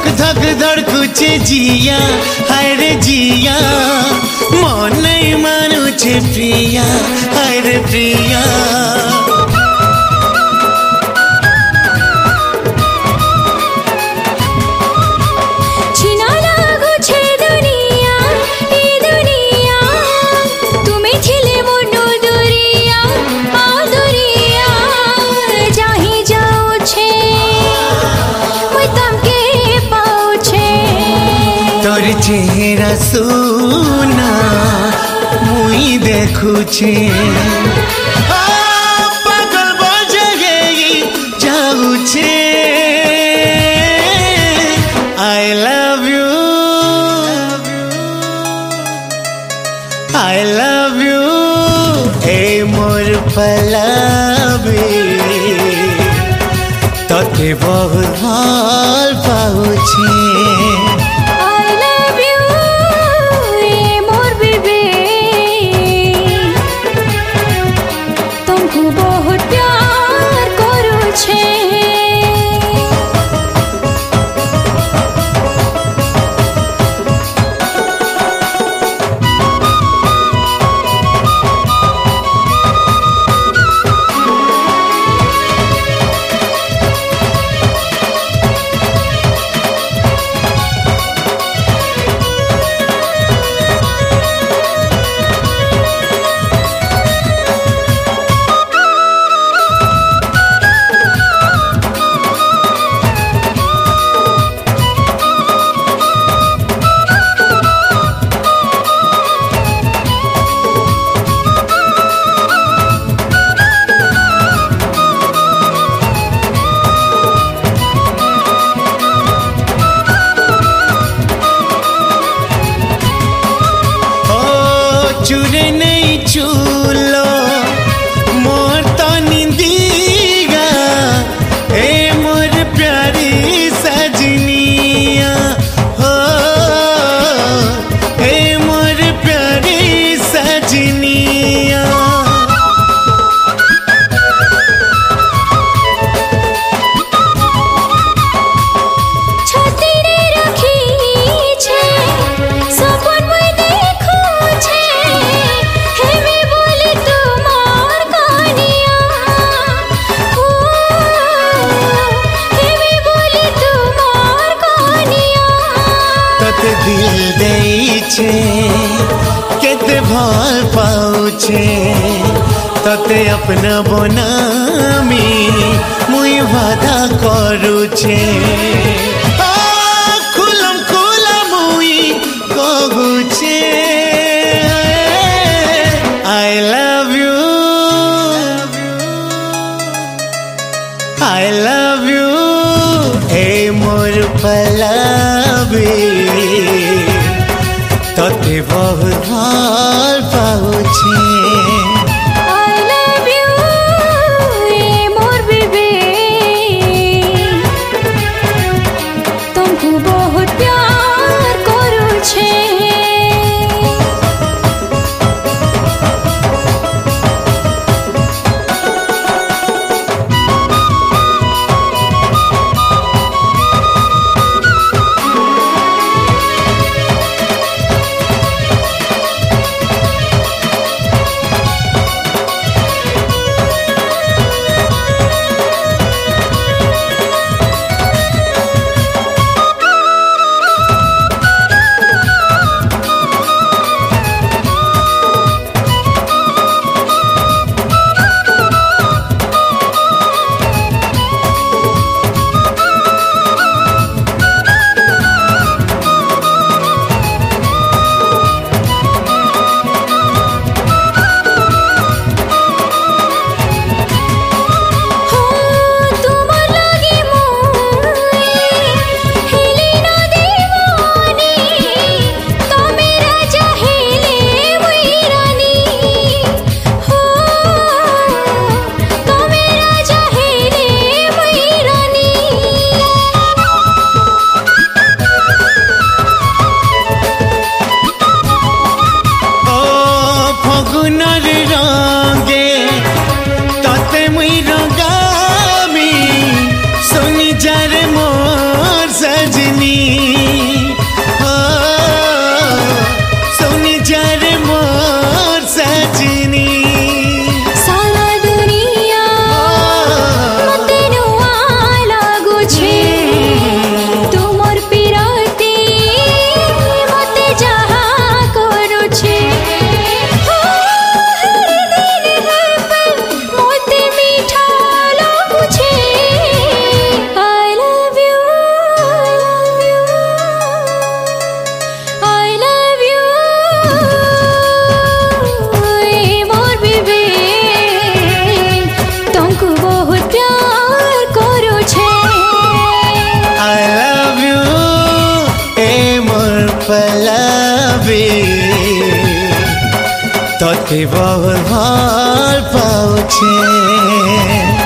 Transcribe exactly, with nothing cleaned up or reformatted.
धक धक धड़कुचे जिया हाय रे जिया मन नहीं मानुचे प्रिया हाय रे प्रिया चेहरा सुना मुई देखुछे पागल बजे जाऊछे I love you I love you ए मोर पलाबी तोते बहुत भल पाउछे चूरे नहीं चूलो मोर तो निंदिया ए मोर प्यारी सजनिया हो ए मोर प्यारी सजनिया दिल देइछे केते भल पाउछे तते अपना बनामी मुई वादा करूछे खुलम खुला मुई कहूछे I love you I love you ए मोर पलाबी तोते बहुत भल पाउछे आई लव यू ए मोर बेबी तुमको बहुत प्यार करूछे पलाबी तोते बहुत भल पाउछे।